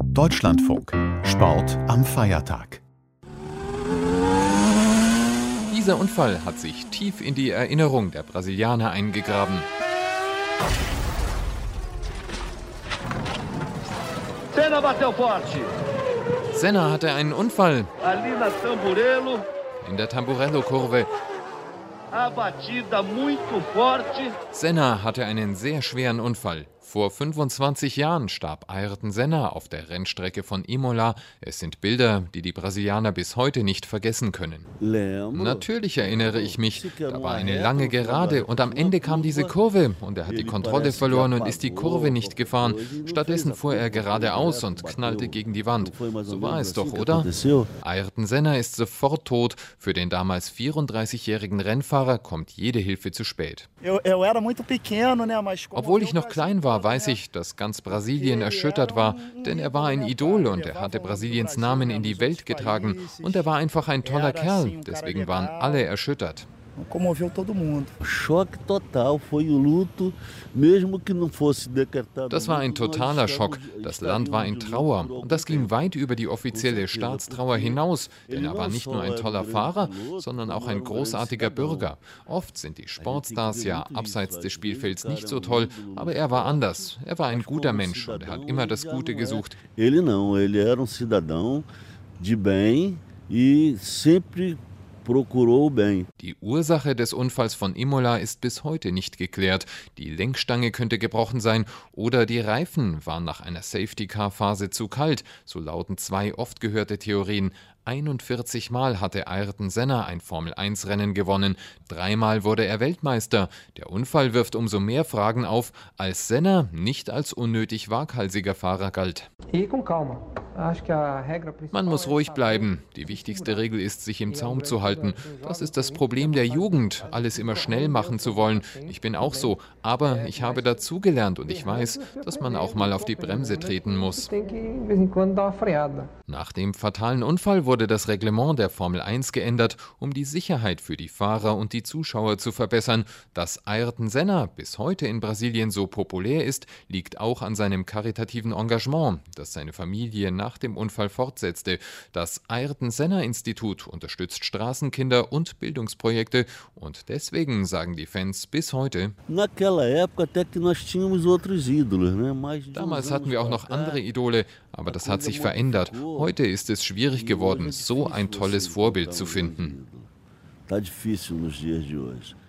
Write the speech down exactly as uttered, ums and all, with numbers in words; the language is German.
Deutschlandfunk. Sport am Feiertag. Dieser Unfall hat sich tief in die Erinnerung der Brasilianer eingegraben. Senna bateu forte. Senna hatte einen Unfall Ali na Tamburello, in der Tamburello-Kurve. a batida muito forte. Senna hatte einen sehr schweren Unfall. Vor fünfundzwanzig Jahren starb Ayrton Senna auf der Rennstrecke von Imola. Es sind Bilder, die die Brasilianer bis heute nicht vergessen können. Natürlich erinnere ich mich, da war eine lange Gerade und am Ende kam diese Kurve und er hat die Kontrolle verloren und ist die Kurve nicht gefahren. Stattdessen fuhr er geradeaus und knallte gegen die Wand. So war es doch, oder? Ayrton Senna ist sofort tot. Für den damals vierunddreißigjährigen Rennfahrer kommt jede Hilfe zu spät. Obwohl ich noch klein war, weiß ich, dass ganz Brasilien erschüttert war, denn er war ein Idol und er hatte Brasiliens Namen in die Welt getragen und er war einfach ein toller Kerl, deswegen waren alle erschüttert. Das war ein totaler Schock. Das Land war in Trauer und das ging weit über die offizielle Staatstrauer hinaus, denn er war nicht nur ein toller Fahrer, sondern auch ein großartiger Bürger. Oft sind die Sportstars ja abseits des Spielfelds nicht so toll, aber er war anders. Er war ein guter Mensch und er hat immer das Gute gesucht. Ele não, ele era um cidadão de bem e sempre procurou bem. Die Ursache des Unfalls von Imola ist bis heute nicht geklärt. Die Lenkstange könnte gebrochen sein oder die Reifen waren nach einer Safety-Car-Phase zu kalt, so lauten zwei oft gehörte Theorien. einundvierzig Mal hatte Ayrton Senna ein Formel eins Rennen gewonnen, dreimal wurde er Weltmeister. Der Unfall wirft umso mehr Fragen auf, als Senna nicht als unnötig waghalsiger Fahrer galt. Man muss ruhig bleiben. Die wichtigste Regel ist, sich im Zaum zu halten. Das ist das Problem der Jugend, alles immer schnell machen zu wollen. Ich bin auch so, aber ich habe dazugelernt und ich weiß, dass man auch mal auf die Bremse treten muss. Nach dem fatalen Unfall wurde das Reglement der Formel eins geändert, um die Sicherheit für die Fahrer und die Zuschauer zu verbessern. Dass Ayrton Senna bis heute in Brasilien so populär ist, liegt auch an seinem karitativen Engagement, das seine Familie nach dem Unfall fortsetzte. Das Ayrton Senna Institut unterstützt Straßenkinder und Bildungsprojekte und deswegen sagen die Fans bis heute: Damals hatten wir auch noch andere Idole, aber das hat sich verändert. Heute ist es schwierig geworden, so ein tolles Vorbild zu finden. Tá difícil nos dias de hoje.